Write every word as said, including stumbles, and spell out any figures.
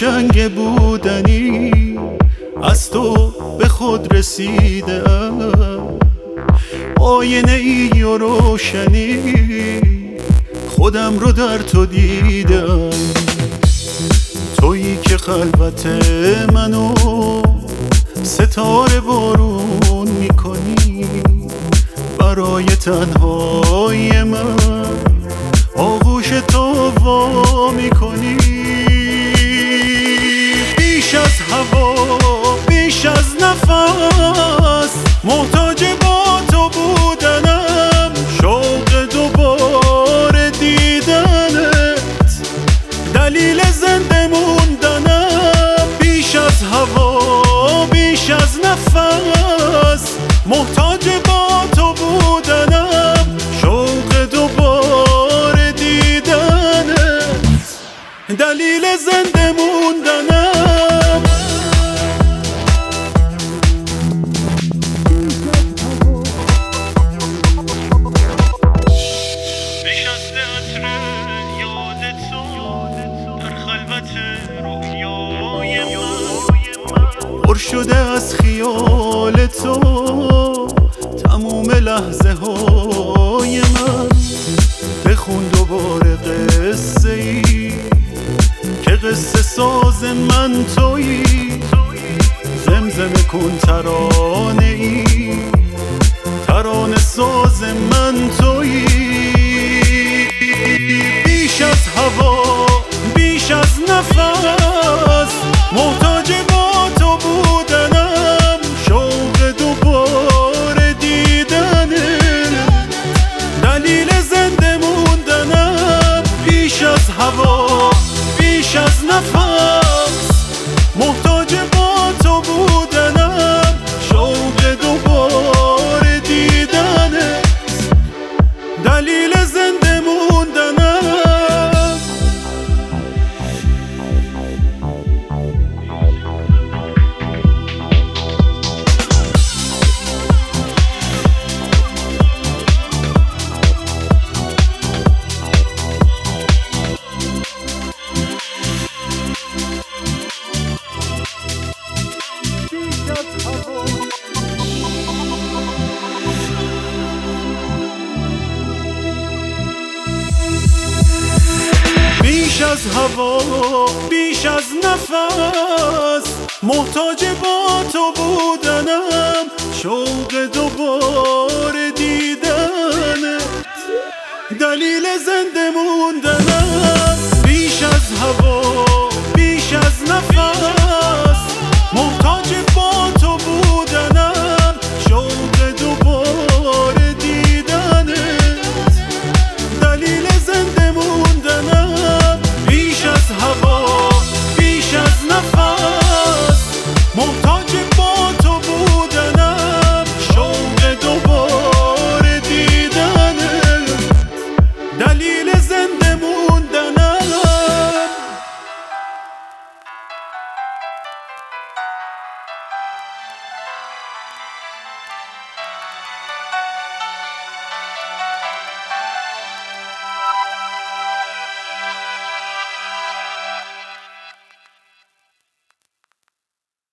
قشنگ بودنی از تو به خود رسیدم، آینه ای و روشنی خودم رو در تو دیدم. تویی که خلوت منو ستاره بارون میکنی، برای تنهای من آغوش تو وا میکنی. بیش از هوا بیش از نفس محتاج با تو بودنم، شوق دوباره دیدنت دلیل زنده موندنم. بیش از هوا بیش از نفس محتاج با تو بودنم، شوق دوباره دیدنت دلیل زنده موندنم. بیش از عطر یاد تو در خلوت رویای من، پر شده از خیال تو تموم لحظه های من. بخون دوباره قصه ای که قصه ساز من تویی، زمزمه کن ترانه ای ترانه ساز من تویی. بیش از هوا بیش از نفس محتاج با تو بودنم، شوق دوباره دیدنه دلیل زنده موندنم. بیش از هوا بیش از نفس محتاج با تو بودنم، شوق دوباره دیدنه دلیل زنده موندنم. بیش از هوا بیش از نفس محتاج با تو بودنم، شوق دوباره دیدنت دلیل زنده موندنم. بیش از هوا بیش از نفس